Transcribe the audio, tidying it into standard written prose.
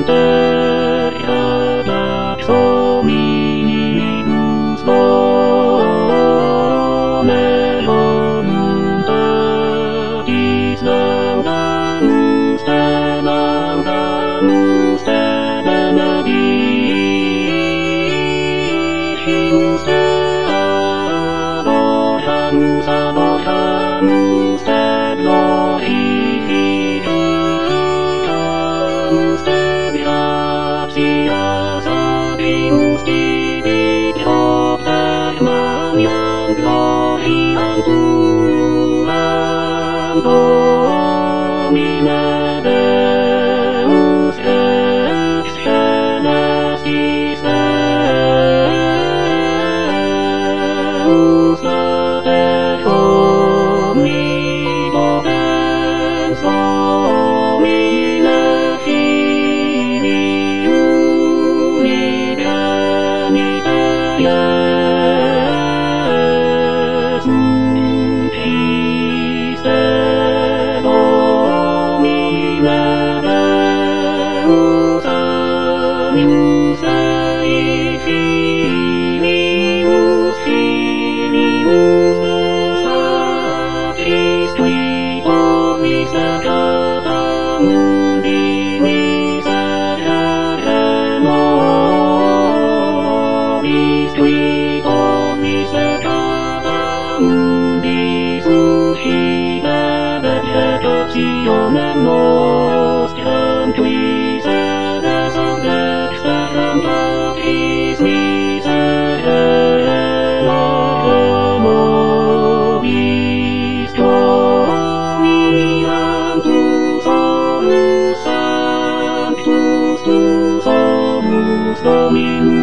inter ad hominibus bone voluntatis laudamus te benedicimus te aboramus te glorificamus te gratias abimus tibi propter maniam gloriam tuam Domine Deus ex celestis Deus Mater omnipotens Domine Filii unigenite Jesum Christe Domine Deus animus Dei Filius Patris qui misericata mundi miserere nobis qui misericata mundi suscite vegetationem nostram qui sedes ad dexteram Patris miserere nobis Dominiam tu solus sanctus tu solus Dominus